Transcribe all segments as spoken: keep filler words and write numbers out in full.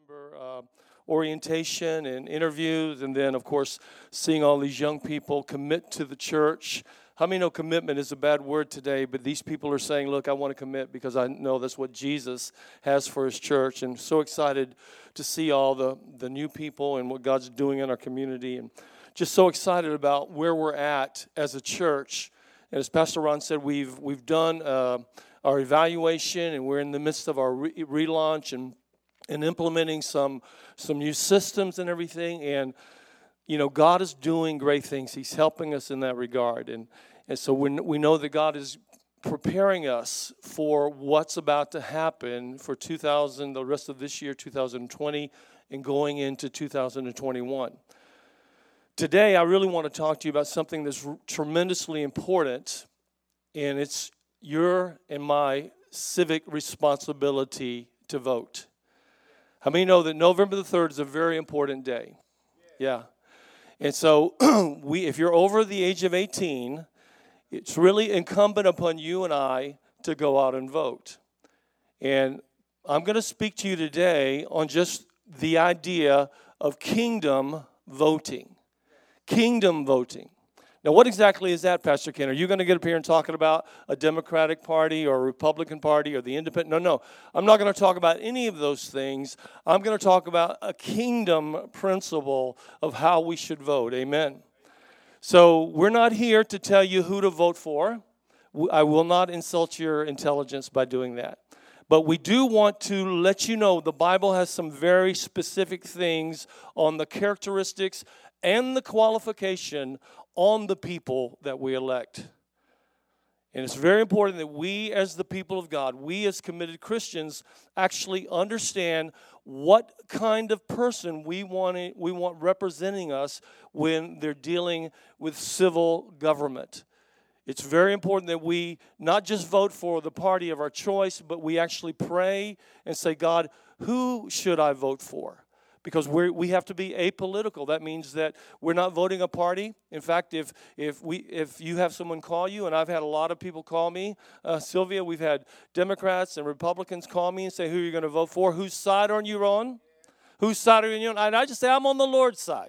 member uh, orientation and interviews, and then, of course, seeing all these young people commit to the church. How many know commitment is a bad word today, but these people are saying, look, I want to commit because I know that's what Jesus has for his church. And so excited to see all the, the new people and what God's doing in our community, and just so excited about where we're at as a church. And as Pastor Ron said, we've we've done uh, our evaluation, and we're in the midst of our re- relaunch and and implementing some some new systems and everything. And you know, God is doing great things. He's helping us in that regard, and and so we we know that God is preparing us for what's about to happen for two thousand, the rest of this year, two thousand twenty, and going into two thousand twenty-one. Today, I really want to talk to you about something that's r- tremendously important, and it's your and my civic responsibility to vote. How many know that November the third is a very important day? Yeah. And so, we, if you're over the age of eighteen, it's really incumbent upon you and I to go out and vote. And I'm going to speak to you today on just the idea of kingdom voting. Kingdom voting. Now, what exactly is that, Pastor Ken? Are you going to get up here and talking about a Democratic Party or a Republican Party or the Independent? No, no. I'm not going to talk about any of those things. I'm going to talk about a kingdom principle of how we should vote. Amen. So we're not here to tell you who to vote for. I will not insult your intelligence by doing that. But we do want to let you know the Bible has some very specific things on the characteristics and the qualification on the people that we elect. And it's very important that we as the people of God, we as committed Christians, actually understand what kind of person we want we want representing us when they're dealing with civil government. It's very important that we not just vote for the party of our choice, but we actually pray and say, God, who should I vote for? Because we we have to be apolitical. That means that we're not voting a party. In fact, if if we if you have someone call you, and I've had a lot of people call me, uh, Sylvia, we've had Democrats and Republicans call me and say, who are you going to vote for? Whose side are you on? Whose side are you on? And I just say, I'm on the Lord's side.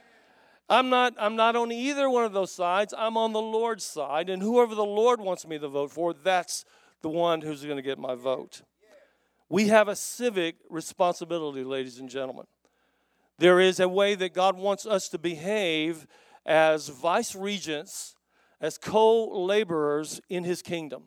I'm not I'm not on either one of those sides. I'm on the Lord's side. And whoever the Lord wants me to vote for, that's the one who's going to get my vote. We have a civic responsibility, ladies and gentlemen. There is a way that God wants us to behave as vice regents, as co-laborers in his kingdom.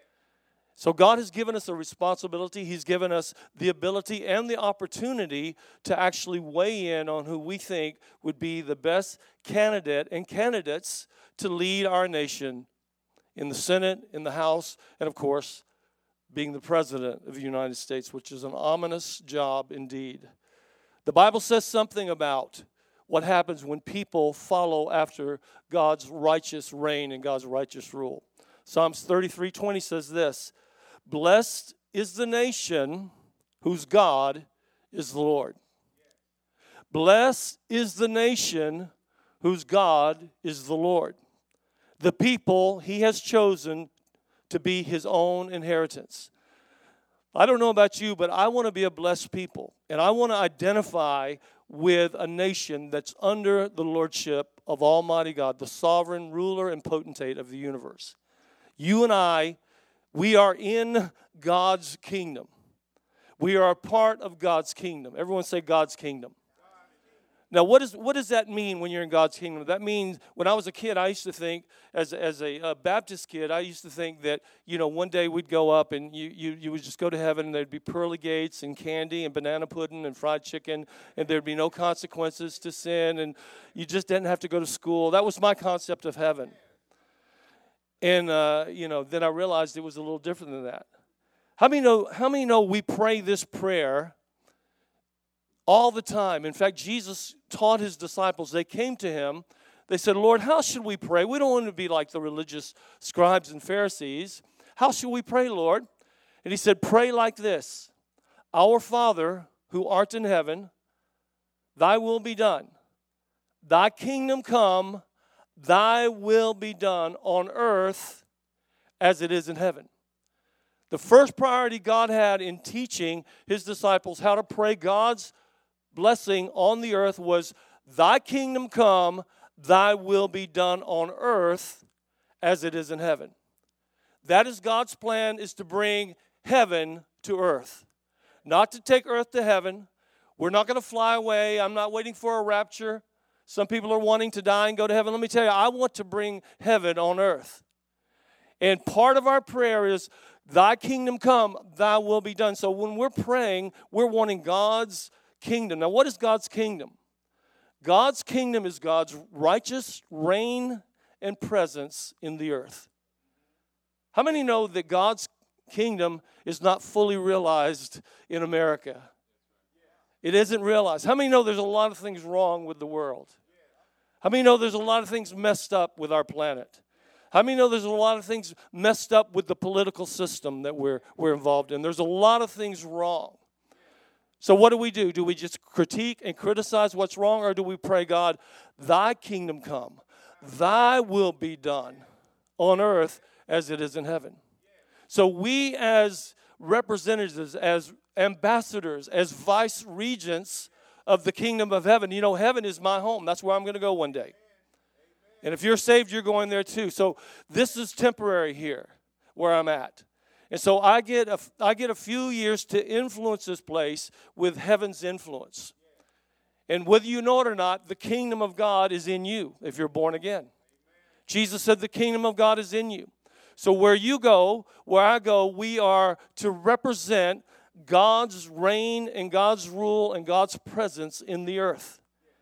So God has given us a responsibility. He's given us the ability and the opportunity to actually weigh in on who we think would be the best candidate and candidates to lead our nation in the Senate, in the House, and of course, being the President of the United States, which is an ominous job indeed. The Bible says something about what happens when people follow after God's righteous reign and God's righteous rule. Psalms thirty-three twenty says this, blessed is the nation whose God is the Lord. Blessed is the nation whose God is the Lord. The people he has chosen to be his own inheritance. I don't know about you, but I want to be a blessed people. And I want to identify with a nation that's under the lordship of Almighty God, the sovereign ruler and potentate of the universe. You and I, we are in God's kingdom. We are a part of God's kingdom. Everyone say God's kingdom. Now, what, is, what does that mean when you're in God's kingdom? That means when I was a kid, I used to think, as, as a, a Baptist kid, I used to think that, you know, one day we'd go up and you, you, you would just go to heaven and there'd be pearly gates and candy and banana pudding and fried chicken and there'd be no consequences to sin and you just didn't have to go to school. That was my concept of heaven. And, uh, you know, then I realized it was a little different than that. How many know, how many know we pray this prayer all the time? In fact, Jesus taught his disciples. They came to him. They said, Lord, how should we pray? We don't want to be like the religious scribes and Pharisees. How should we pray, Lord? And he said, pray like this. Our Father, who art in heaven, thy will be done. Thy kingdom come, thy will be done on earth as it is in heaven. The first priority God had in teaching his disciples how to pray God's blessing on the earth was, thy kingdom come, thy will be done on earth as it is in heaven. That is God's plan, is to bring heaven to earth. Not to take earth to heaven. We're not going to fly away. I'm not waiting for a rapture. Some people are wanting to die and go to heaven. Let me tell you, I want to bring heaven on earth. And part of our prayer is, thy kingdom come, thy will be done. So when we're praying, we're wanting God's kingdom. Now, what is God's kingdom? God's kingdom is God's righteous reign and presence in the earth. How many know that God's kingdom is not fully realized in America? It isn't realized. How many know there's a lot of things wrong with the world? How many know there's a lot of things messed up with our planet? How many know there's a lot of things messed up with the political system that we're, we're involved in? There's a lot of things wrong. So what do we do? Do we just critique and criticize what's wrong, or do we pray, God, thy kingdom come, thy will be done on earth as it is in heaven? So we as representatives, as ambassadors, as vice regents of the kingdom of heaven, you know, heaven is my home. That's where I'm going to go one day. And if you're saved, you're going there too. So this is temporary here where I'm at. And so I get a, I get a few years to influence this place with heaven's influence. And whether you know it or not, the kingdom of God is in you if you're born again. Jesus said the kingdom of God is in you. So where you go, where I go, we are to represent God's reign and God's rule and God's presence in the earth.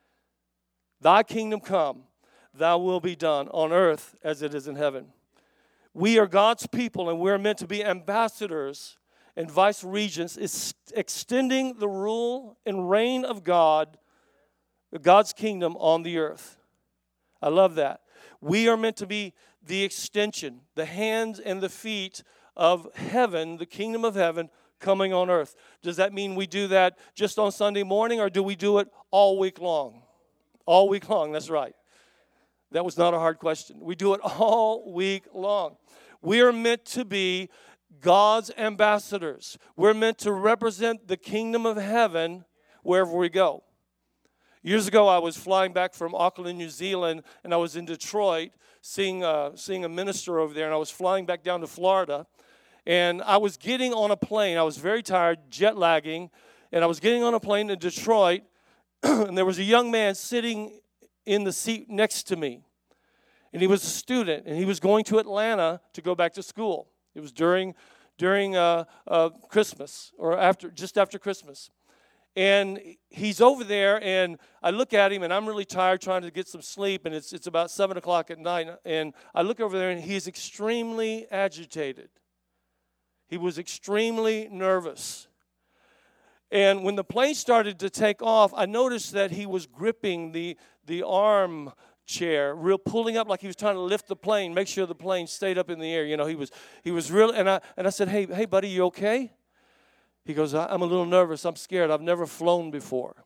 Thy kingdom come, thy will be done on earth as it is in heaven. We are God's people, and we're meant to be ambassadors and vice regents, is extending the rule and reign of God, God's kingdom on the earth. I love that. We are meant to be the extension, the hands and the feet of heaven, the kingdom of heaven coming on earth. Does that mean we do that just on Sunday morning, or do we do it all week long? All week long, that's right. That was not a hard question. We do it all week long. We are meant to be God's ambassadors. We're meant to represent the kingdom of heaven wherever we go. Years ago, I was flying back from Auckland, New Zealand, and I was in Detroit seeing, uh, seeing a minister over there, and I was flying back down to Florida. And I was getting on a plane. I was very tired, jet lagging, and I was getting on a plane in Detroit, and there was a young man sitting in the seat next to me. And he was a student, and he was going to Atlanta to go back to school. It was during during uh, uh, Christmas, or after just after Christmas. And he's over there, and I look at him, and I'm really tired trying to get some sleep, and it's it's about seven o'clock at night. And I look over there, and he's extremely agitated. He was extremely nervous. And when the plane started to take off, I noticed that he was gripping the, the arm chair, real pulling up like he was trying to lift the plane, make sure the plane stayed up in the air. You know, he was he was real. And I and I said, "Hey, hey, buddy, you okay?" He goes, "I'm a little nervous. I'm scared. I've never flown before."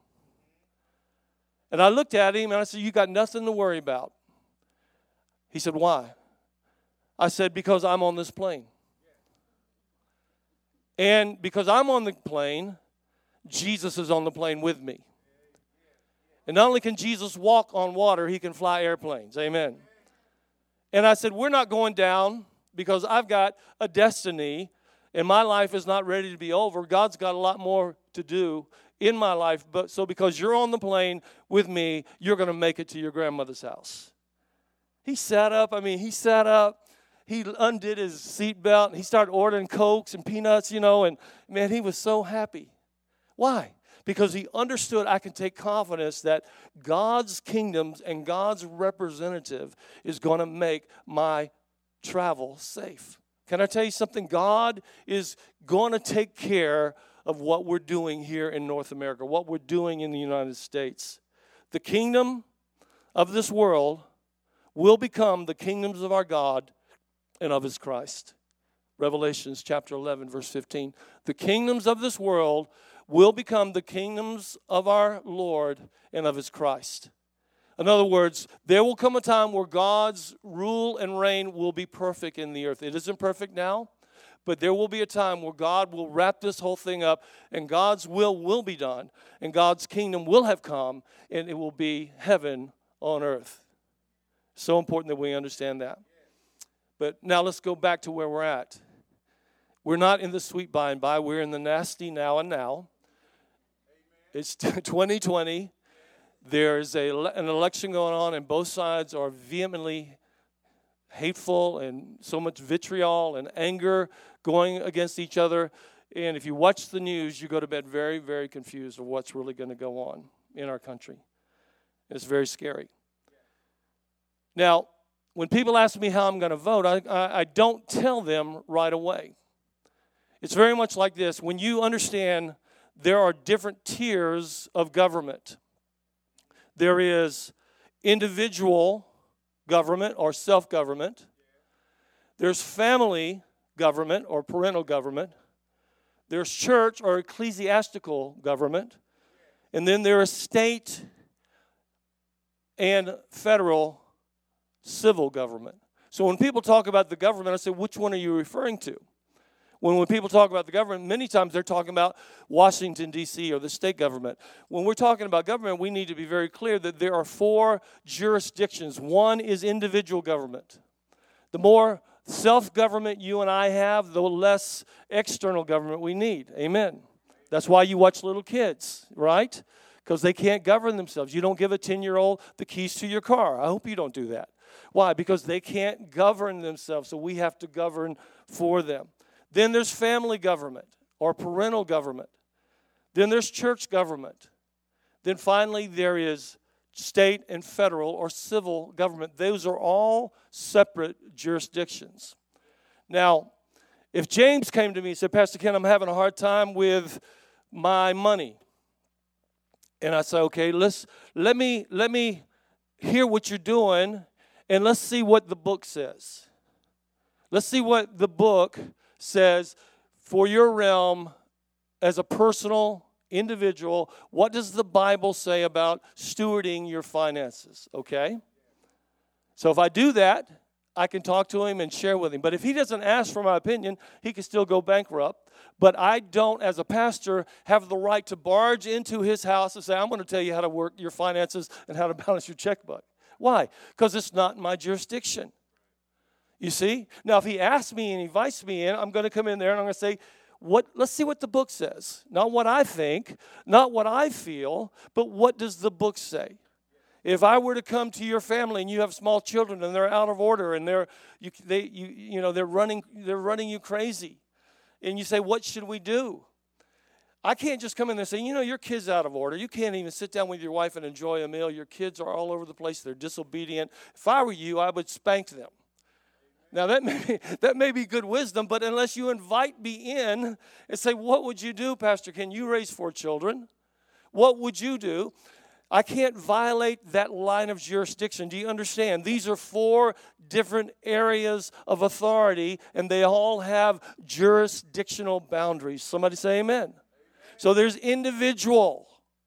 And I looked at him and I said, "You got nothing to worry about." He said, "Why?" I said, "Because I'm on this plane. And because I'm on the plane, Jesus is on the plane with me. And not only can Jesus walk on water, he can fly airplanes." Amen. And I said, "We're not going down because I've got a destiny, and my life is not ready to be over. God's got a lot more to do in my life. But so because you're on the plane with me, you're going to make it to your grandmother's house." He sat up. I mean, he sat up. He undid his seatbelt, and he started ordering Cokes and peanuts, you know, and, man, he was so happy. Why? Because he understood I can take confidence that God's kingdoms and God's representative is going to make my travel safe. Can I tell you something? God is going to take care of what we're doing here in North America, what we're doing in the United States. The kingdom of this world will become the kingdoms of our God and of his Christ. Revelations chapter eleven, verse fifteen. The kingdoms of this world will become the kingdoms of our Lord and of his Christ. In other words, there will come a time where God's rule and reign will be perfect in the earth. It isn't perfect now, But there will be a time where God will wrap this whole thing up, and God's will will be done, and God's kingdom will have come, and it will be heaven on earth. So important that we understand that. But now let's go back to where we're at. We're not in the sweet by and by. We're in the nasty now and now. It's twenty twenty. There's a, an election going on, and both sides are vehemently hateful and so much vitriol and anger going against each other. And if you watch the news, you go to bed very, very confused of what's really going to go on in our country. It's very scary. Now, when people ask me how I'm going to vote, I, I, I don't tell them right away. It's very much like this. When you understand there are different tiers of government, there is individual government or self-government. There's family government or parental government. There's church or ecclesiastical government. And then there is state and federal civil government. So when people talk about the government, I say, which one are you referring to? When, when people talk about the government, many times they're talking about Washington, D C or the state government. When we're talking about government, we need to be very clear that there are four jurisdictions. One is individual government. The more self-government you and I have, the less external government we need. Amen. That's why you watch little kids, right? Because they can't govern themselves. You don't give a ten-year-old the keys to your car. I hope you don't do that. Why? Because they can't govern themselves, so we have to govern for them. Then there's family government or parental government. Then there's church government. Then finally there is state and federal or civil government. Those are all separate jurisdictions. Now, if James came to me and said, Pastor Ken, I'm having a hard time with my money. And I say, okay, let's let me let me hear what you're doing, and let's see what the book says. Let's see what the book says for your realm as a personal individual. What does the Bible say about stewarding your finances? Okay? So if I do that, I can talk to him and share with him. But if he doesn't ask for my opinion, he can still go bankrupt. But I don't, as a pastor, have the right to barge into his house and say, I'm going to tell you how to work your finances and how to balance your checkbook. Why? Because it's not in my jurisdiction. You see? Now, if he asks me and invites me in, I'm going to come in there and I'm going to say, "What? Let's see what the book says. Not what I think, not what I feel, but what does the book say?" If I were to come to your family and you have small children and they're out of order and they're you they you you know they're running they're running you crazy, and you say, "What should we do?" I can't just come in there and say, "You know, your kid's out of order. You can't even sit down with your wife and enjoy a meal. Your kids are all over the place. They're disobedient." If I were you, I would spank them. Now, that may be, that may be good wisdom, but unless you invite me in and say, "What would you do, Pastor? Can you raise four children? What would you do?" I can't violate that line of jurisdiction. Do you understand? These are four different areas of authority, and they all have jurisdictional boundaries. Somebody say amen. Amen. So there's individual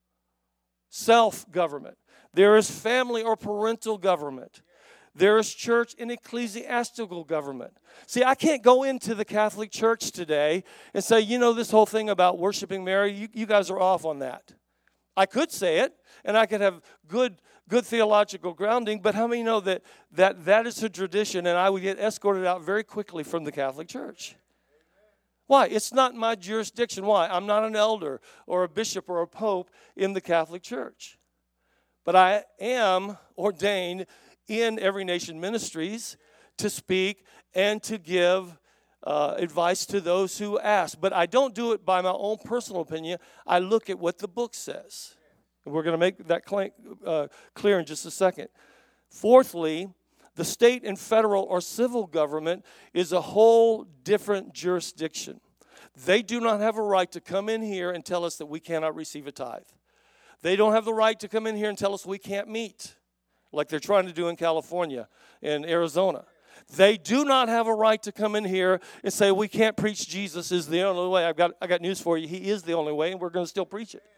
self-government. There is family or parental government. There is church and ecclesiastical government. See, I can't go into the Catholic Church today and say, you know, this whole thing about worshiping Mary, you, you guys are off on that. I could say it, and I could have good good theological grounding, but how many know that that, that is a tradition, and I would get escorted out very quickly from the Catholic Church? Why? It's not my jurisdiction. Why? I'm not an elder or a bishop or a pope in the Catholic Church. But I am ordained in Every Nation Ministries to speak and to give uh, advice to those who ask. But I don't do it by my own personal opinion. I look at what the book says. And we're going to make that uh, clear in just a second. Fourthly, the state and federal or civil government is a whole different jurisdiction. They do not have a right to come in here and tell us that we cannot receive a tithe. They don't have the right to come in here and tell us we can't meet, like they're trying to do in California and Arizona. They do not have a right to come in here and say we can't preach Jesus is the only way. I've got, I got news for you. He is the only way, and we're going to still preach it.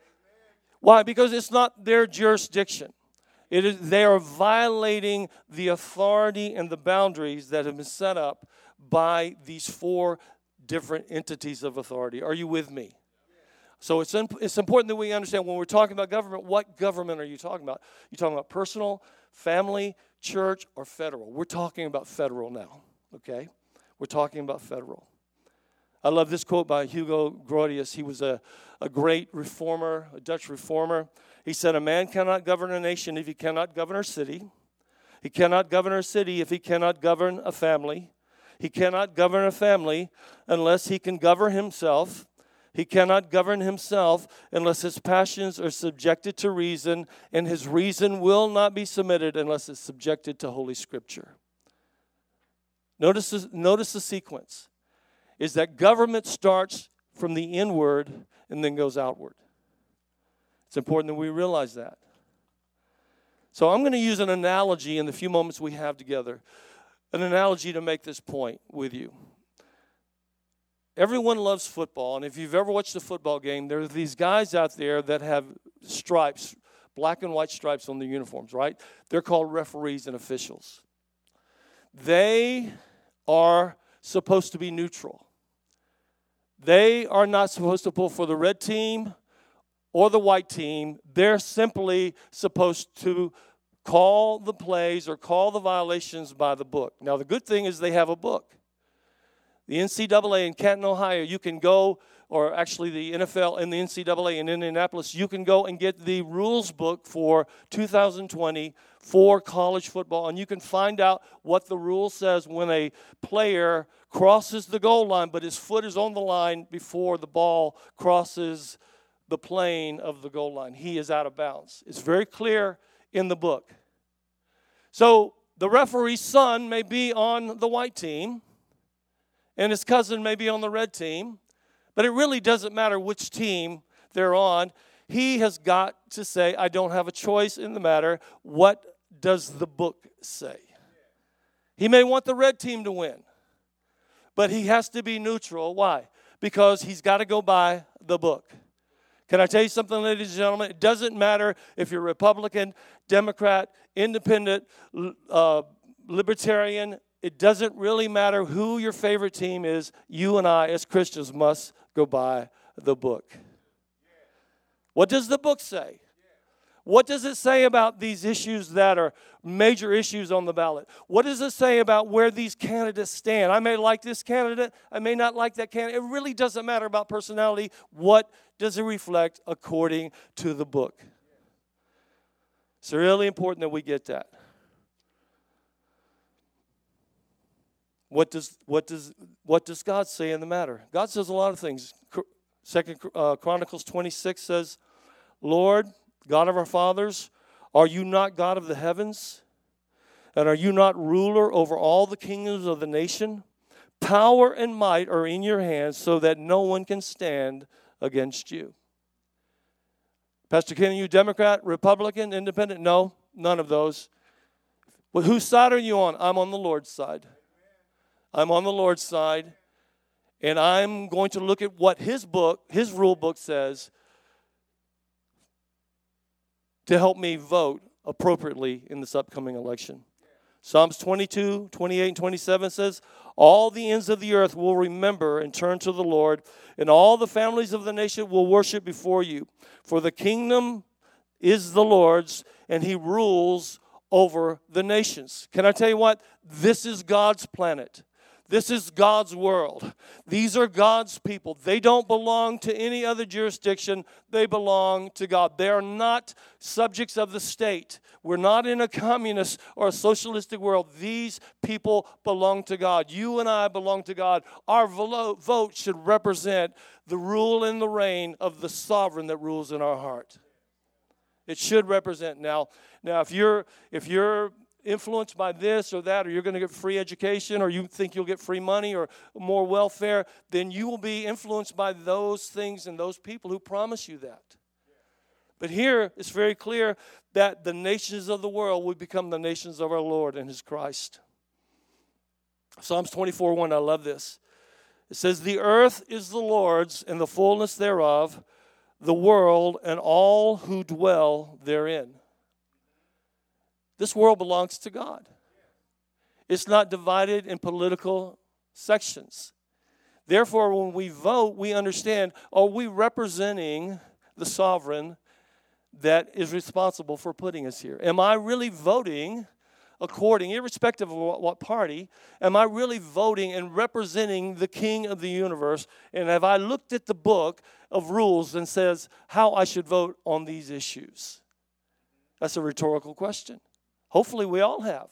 Why? Because it's not their jurisdiction. It is, they are violating the authority and the boundaries that have been set up by these four different entities of authority. Are you with me? So it's, imp- it's important that we understand when we're talking about government, what government are you talking about? You talking about personal, family, church, or federal? We're talking about federal now, okay? We're talking about federal. I love this quote by Hugo Grotius. He was a, a great reformer, a Dutch reformer. He said, a man cannot govern a nation if he cannot govern a city. He cannot govern a city if he cannot govern a family. He cannot govern a family unless he can govern himself. He cannot govern himself unless his passions are subjected to reason, and his reason will not be submitted unless it's subjected to Holy Scripture. Notice the, notice the sequence, is that government starts from the inward and then goes outward. It's important that we realize that. So I'm going to use an analogy in the few moments we have together, an analogy to make this point with you. Everyone loves football, and if you've ever watched a football game, there are these guys out there that have stripes, black and white stripes on their uniforms, right? They're called referees and officials. They are supposed to be neutral. They are not supposed to pull for the red team or the white team. They're simply supposed to call the plays or call the violations by the book. Now, the good thing is they have a book. The N C double A in Canton, Ohio, you can go, or actually the N F L and the N C double A in Indianapolis, you can go and get the rules book for two thousand twenty for college football, and you can find out what the rule says when a player crosses the goal line, but his foot is on the line before the ball crosses the plane of the goal line. He is out of bounds. It's very clear in the book. So the referee's son may be on the white team, and his cousin may be on the red team, but it really doesn't matter which team they're on. He has got to say, I don't have a choice in the matter. What does the book say? He may want the red team to win, but he has to be neutral. Why? Because he's got to go by the book. Can I tell you something, ladies and gentlemen? It doesn't matter if you're Republican, Democrat, Independent, uh, Libertarian. It doesn't really matter who your favorite team is. You and I, as Christians, must go by the book. What does the book say? What does it say about these issues that are major issues on the ballot? What does it say about where these candidates stand? I may like this candidate. I may not like that candidate. It really doesn't matter about personality. What does it reflect according to the book? It's really important that we get that. What does what does what does God say in the matter? God says a lot of things. Second uh, Chronicles twenty-six says, "Lord, God of our fathers, are you not God of the heavens? And are you not ruler over all the kingdoms of the nation? Power and might are in your hands, so that no one can stand against you." Pastor Ken, are you Democrat, Republican, Independent? No, none of those. Well, whose side are you on? I'm on the Lord's side. I'm on the Lord's side, and I'm going to look at what his book, his rule book says to help me vote appropriately in this upcoming election. Psalms twenty-two, twenty-eight, and twenty-seven says, "All the ends of the earth will remember and turn to the Lord, and all the families of the nation will worship before you. For the kingdom is the Lord's, and he rules over the nations." Can I tell you what? This is God's planet. This is God's world. These are God's people. They don't belong to any other jurisdiction. They belong to God. They are not subjects of the state. We're not in a communist or a socialistic world. These people belong to God. You and I belong to God. Our vote should represent the rule and the reign of the sovereign that rules in our heart. It should represent. Now, now if you're if you're influenced by this or that, or you're going to get free education, or you think you'll get free money or more welfare, then you will be influenced by those things and those people who promise you that. But here it's very clear that the nations of the world will become the nations of our Lord and his Christ. Psalms twenty-four one, I love this. It says, "The earth is the Lord's and the fullness thereof, the world and all who dwell therein." This world belongs to God. It's not divided in political sections. Therefore, when we vote, we understand, are we representing the sovereign that is responsible for putting us here? Am I really voting according, irrespective of what, what party, am I really voting and representing the King of the universe? And have I looked at the book of rules and says how I should vote on these issues? That's a rhetorical question. Hopefully we all have.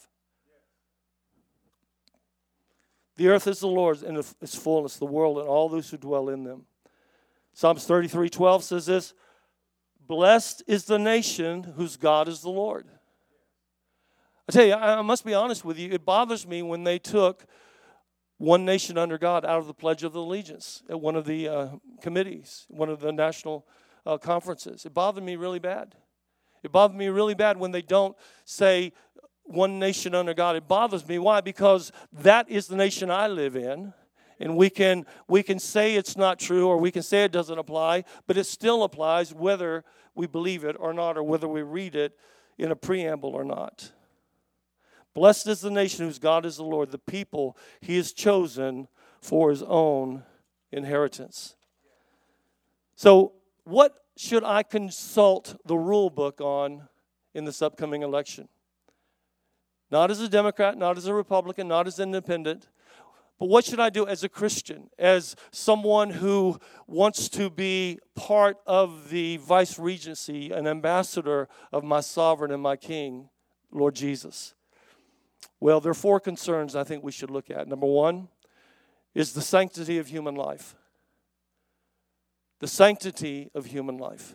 The earth is the Lord's and its fullness, the world and all those who dwell in them. Psalms thirty-three twelve says this, blessed is the nation whose God is the Lord. I tell you, I must be honest with you, it bothers me when they took one nation under God out of the Pledge of Allegiance at one of the uh, committees, one of the national uh, conferences. It bothered me really bad. It bothered me really bad when they don't say one nation under God. It bothers me. Why? Because that is the nation I live in. And we can we can say it's not true or we can say it doesn't apply, but it still applies whether we believe it or not or whether we read it in a preamble or not. Blessed is the nation whose God is the Lord, the people he has chosen for his own inheritance. So what should I consult the rule book on in this upcoming election? Not as a Democrat, not as a Republican, not as an independent, but what should I do as a Christian, as someone who wants to be part of the vice regency, an ambassador of my sovereign and my King, Lord Jesus? Well, there are four concerns I think we should look at. Number one is the sanctity of human life. The sanctity of human life.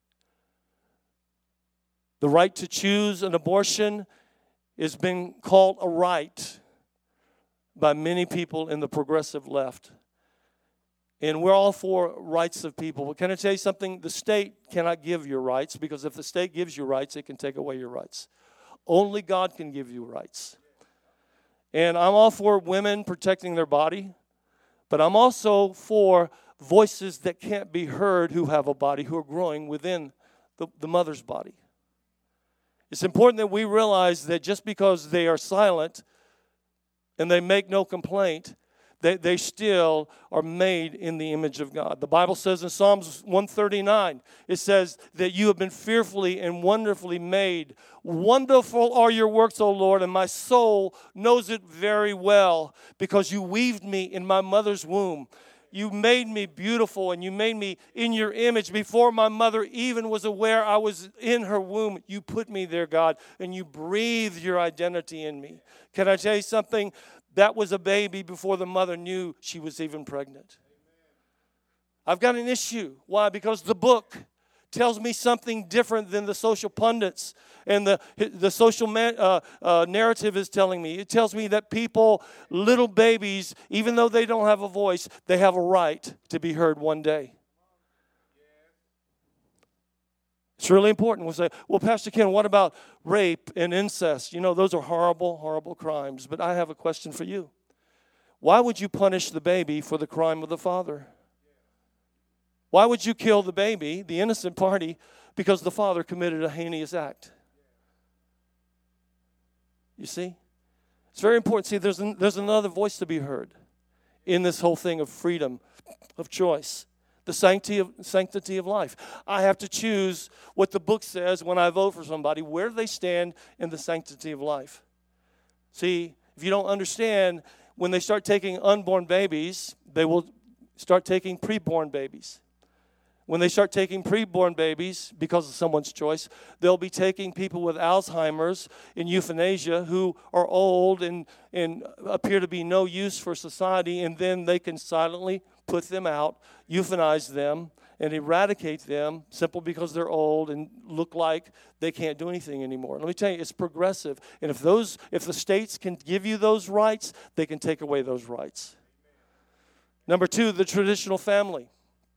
The right to choose an abortion has been called a right by many people in the progressive left. And we're all for rights of people. But can I tell you something? The state cannot give you rights, because if the state gives you rights, it can take away your rights. Only God can give you rights. And I'm all for women protecting their body, but I'm also for voices that can't be heard who have a body, who are growing within the, the mother's body. It's important that we realize that just because they are silent and they make no complaint, they, they still are made in the image of God. The Bible says in Psalms one thirty-nine, it says that you have been fearfully and wonderfully made. Wonderful are your works, O Lord, and my soul knows it very well, because you weaved me in my mother's womb. You made me beautiful, and you made me in your image. Before my mother even was aware I was in her womb, you put me there, God, and you breathed your identity in me. Can I tell you something? That was a baby before the mother knew she was even pregnant. I've got an issue. Why? Because the book tells me something different than the social pundits and the, the social man, uh, uh, narrative is telling me. It tells me that people, little babies, even though they don't have a voice, they have a right to be heard one day. It's really important. We'll say, well, Pastor Ken, what about rape and incest? You know, those are horrible, horrible crimes. But I have a question for you. Why would you punish the baby for the crime of the father? Why would you kill the baby, the innocent party, because the father committed a heinous act? You see? It's very important. See, there's, an, there's another voice to be heard in this whole thing of freedom of choice. The sanctity of, sanctity of life. I have to choose what the book says when I vote for somebody. Where do they stand in the sanctity of life? See, if you don't understand, when they start taking unborn babies, they will start taking preborn babies. When they start taking preborn babies because of someone's choice, they'll be taking people with Alzheimer's and euthanasia who are old and, and appear to be no use for society, and then they can silently put them out, euthanize them, and eradicate them simply because they're old and look like they can't do anything anymore. Let me tell you, it's progressive. And if those, if the states can give you those rights, they can take away those rights. Number two, the traditional family.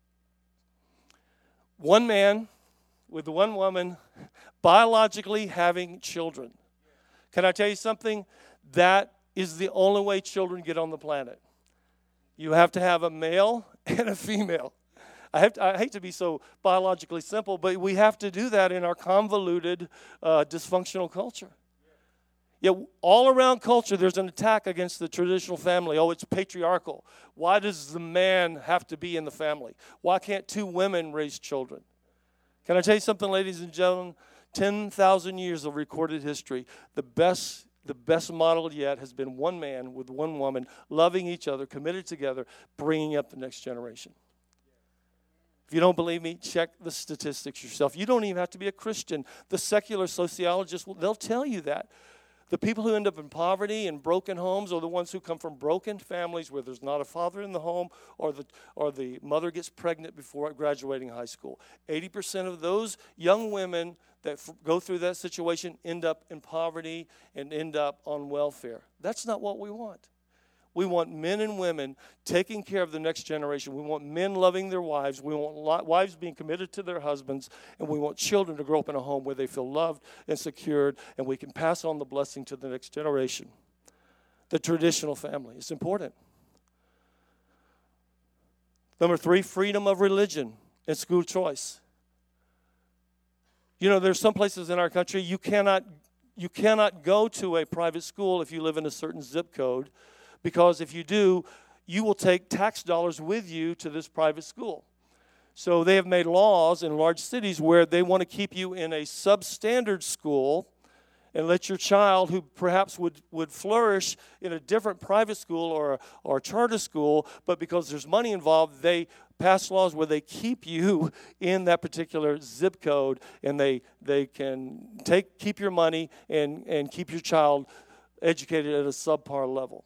One man with one woman biologically having children. Can I tell you something? That is the only way children get on the planet. You have to have a male and a female. I, have to, I hate to be so biologically simple, but we have to do that in our convoluted, uh, dysfunctional culture. Yet all around culture, there's an attack against the traditional family. Oh, it's patriarchal. Why does the man have to be in the family? Why can't two women raise children? Can I tell you something, ladies and gentlemen? ten thousand years of recorded history. The best, the best model yet has been one man with one woman, loving each other, committed together, bringing up the next generation. If you don't believe me, check the statistics yourself. You don't even have to be a Christian. The secular sociologists, they'll tell you that. The people who end up in poverty and broken homes are the ones who come from broken families where there's not a father in the home, or the or the mother gets pregnant before graduating high school. eighty percent of those young women that f- go through that situation end up in poverty and end up on welfare. That's not what we want. We want men and women taking care of the next generation. We want men loving their wives. We want li- wives being committed to their husbands. And we want children to grow up in a home where they feel loved and secured, and we can pass on the blessing to the next generation. The traditional family is important. Number three, freedom of religion and school choice. You know, there's some places in our country you cannot, you cannot go to a private school if you live in a certain zip code, because if you do, you will take tax dollars with you to this private school. So they have made laws in large cities where they want to keep you in a substandard school and let your child, who perhaps would, would flourish in a different private school or, or a charter school, but because there's money involved, they pass laws where they keep you in that particular zip code, and they they can take keep your money and, and keep your child educated at a subpar level.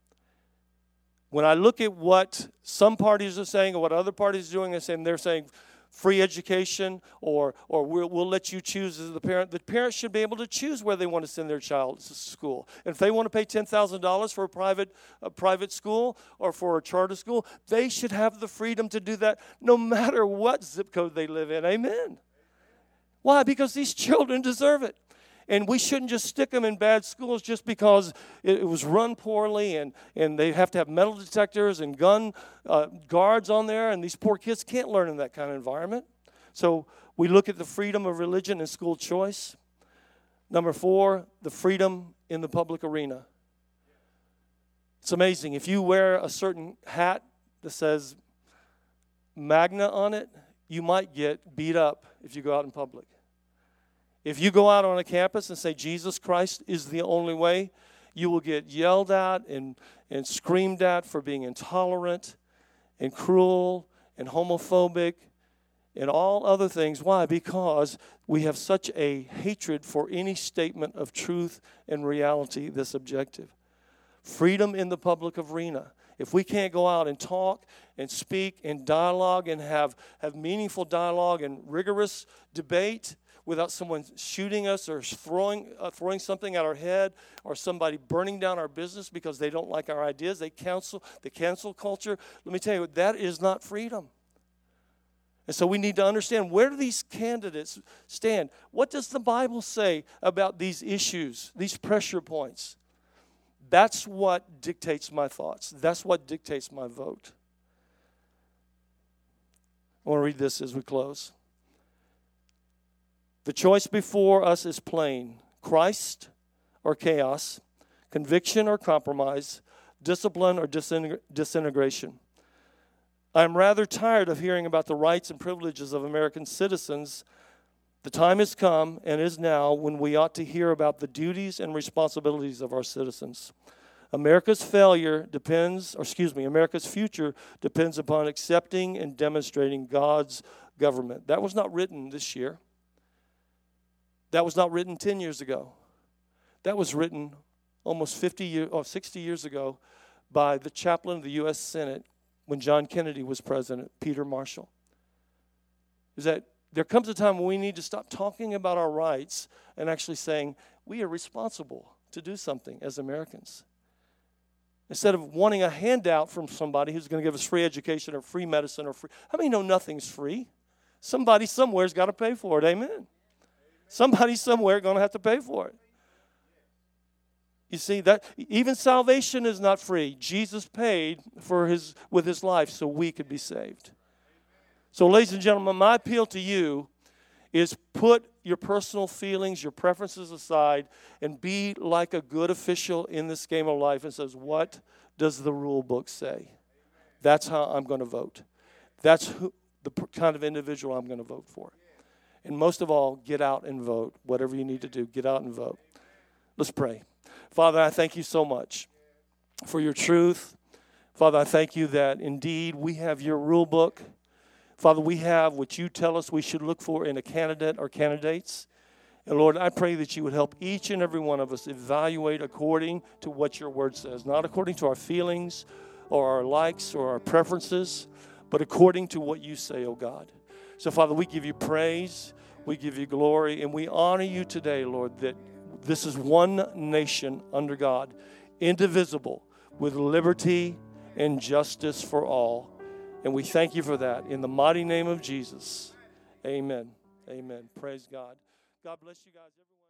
When I look at what some parties are saying and what other parties are doing, they're saying, they're saying free education, or or we'll, we'll let you choose as the parent. The parents should be able to choose where they want to send their child to school. And if they want to pay ten thousand dollars for a private, a private school or for a charter school, they should have the freedom to do that no matter what zip code they live in. Amen. Why? Because these children deserve it. And we shouldn't just stick them in bad schools just because it was run poorly, and, and they have to have metal detectors and gun uh, guards on there, and these poor kids can't learn in that kind of environment. So we look at the freedom of religion and school choice. Number four, the freedom in the public arena. It's amazing. If you wear a certain hat that says Magna on it, you might get beat up if you go out in public. If you go out on a campus and say Jesus Christ is the only way, you will get yelled at and, and screamed at for being intolerant and cruel and homophobic and all other things. Why? Because we have such a hatred for any statement of truth and reality that's objective. Freedom in the public arena. If we can't go out and talk and speak and dialogue and have, have meaningful dialogue and rigorous debate without someone shooting us or throwing uh, throwing something at our head, or somebody burning down our business because they don't like our ideas, they cancel the cancel culture. Let me tell you, that is not freedom. And so we need to understand, where do these candidates stand? What does the Bible say about these issues, these pressure points? That's what dictates my thoughts. That's what dictates my vote. I want to read this as we close. The choice before us is plain: Christ or chaos, conviction or compromise, discipline or disintegration. I'm rather tired of hearing about the rights and privileges of American citizens. The time has come, and is now, when we ought to hear about the duties and responsibilities of our citizens. America's failure depends, or excuse me, America's future depends upon accepting and demonstrating God's government. That was not written this year. That was not written ten years ago. That was written almost fifty years, or sixty years ago by the chaplain of the U S Senate when John Kennedy was president, Peter Marshall. Is that there comes a time when we need to stop talking about our rights and actually saying we are responsible to do something as Americans. Instead of wanting a handout from somebody who's going to give us free education or free medicine or free. How many know nothing's free? Somebody somewhere's got to pay for it. Amen. Somebody somewhere going to have to pay for it. You see, that even salvation is not free. Jesus paid for his with his life so we could be saved. So, ladies and gentlemen, my appeal to you is put your personal feelings, your preferences aside, and be like a good official in this game of life and says, what does the rule book say? That's how I'm going to vote. That's who, the kind of individual I'm going to vote for. And most of all, get out and vote. Whatever you need to do, get out and vote. Let's pray. Father, I thank you so much for your truth. Father, I thank you that indeed we have your rule book. Father, we have what you tell us we should look for in a candidate or candidates. And Lord, I pray that you would help each and every one of us evaluate according to what your word says, not according to our feelings or our likes or our preferences, but according to what you say, oh God. So, Father, we give you praise, we give you glory, and we honor you today, Lord, that this is one nation under God, indivisible, with liberty and justice for all. And we thank you for that. In the mighty name of Jesus, amen. Amen. Praise God. God bless you guys.